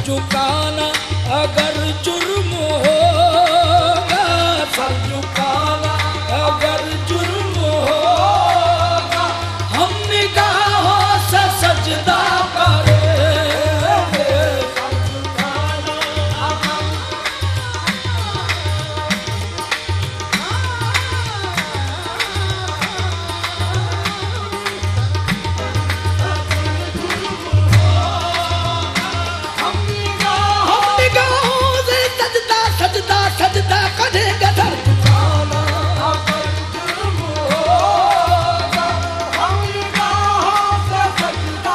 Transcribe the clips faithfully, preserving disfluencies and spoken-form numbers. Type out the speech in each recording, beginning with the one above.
झुकाना अगर जुर्म होगा, सर झुकाना अगर जुर्म होगा, हम निगाहों से सजदा करेंगे। सजदा सजदा करेंगे सर झुकाना अगर जुर्म होगा, हम निगाहों से सजदा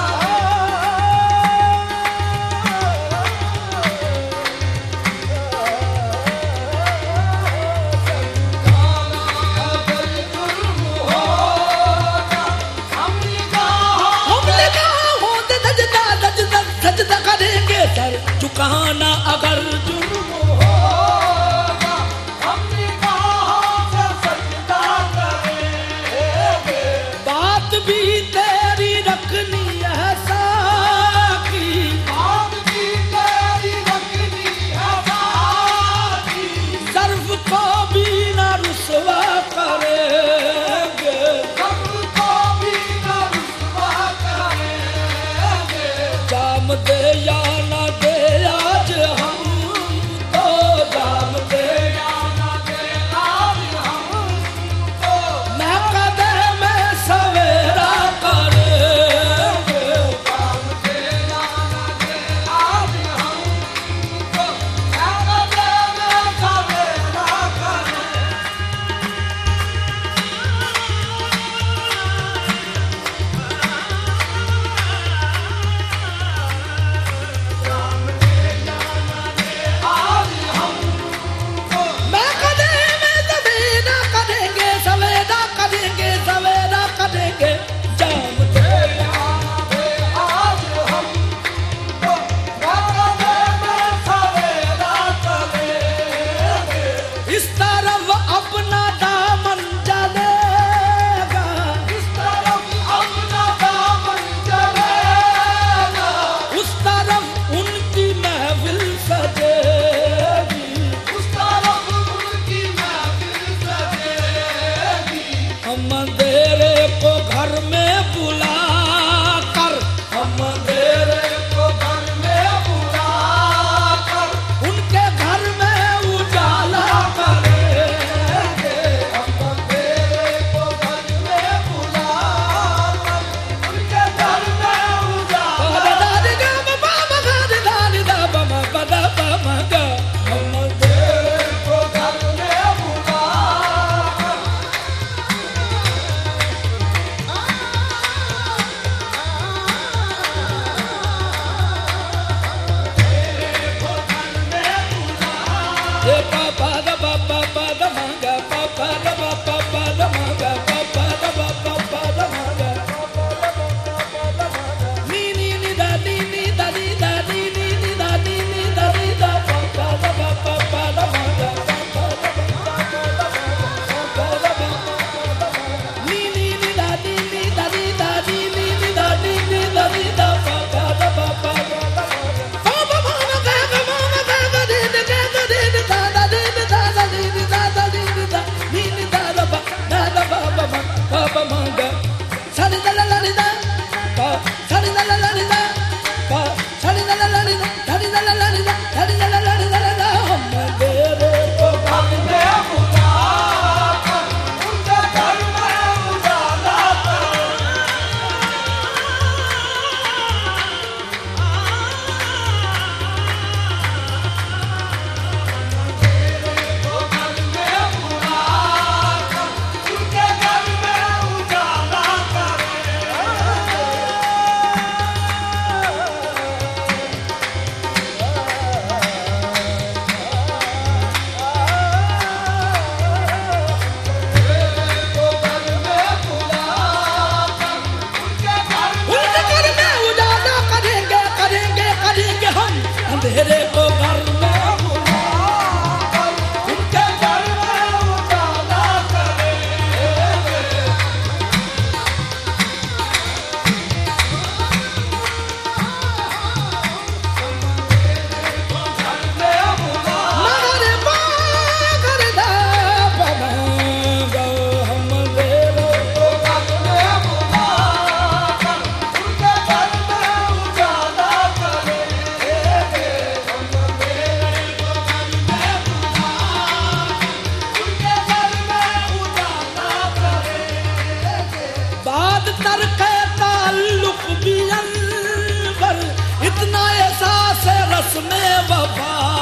करेंगे सर झुकाना अगर जुर्म होगा, हम निगाहों से सजदा करेंगे। बात भी तेरी रखनी है साकी, बात भी तेरी रखनी है साकी, सर्फ को भी ना रुसवा करेंगे, सर्फ को भी ना रुसवा करेंगे। जाम दे या ना दे आज हम तो, जाम दे या ना दे आज हम तो, मैं कदे में सवेरा करेंगे। जाम दे या ना दे आज हम तो, मैं कदे में सवेरा करेंगे। इस तरफ अपना दामन जलेगा, इस तरफ अपना दामन जलेगा, उस तरफ उनकी महफिल सजेगी, उस तरफ उनकी महफिल सजेगी। हम अंधेरे को घर में बुला कर, हम अंधेरे को घर में बुला कर, उनके घर में उजाला करेंगे। हम अंधेरे को घर में बुला कर, उनके घर में उजाला करेंगे। हम अंधेरे को घर में बुला कर, ये पापा दा पापा दा मांगा, पापा दा पापा दा मांगा, पापा दा पापा दा मांगा, नी नी नी दा नी नी दा नी दा नी नी नी दा नी नी दा नी दा, पापा दा पापा दा मांगा, पापा दा पापा दा मांगा, पापा दा नी नी नी दा नी नी दा नी दा नी नी नी दा नी नी दा नी दा, पापा दा पापा दा मांगा। उसमें वफा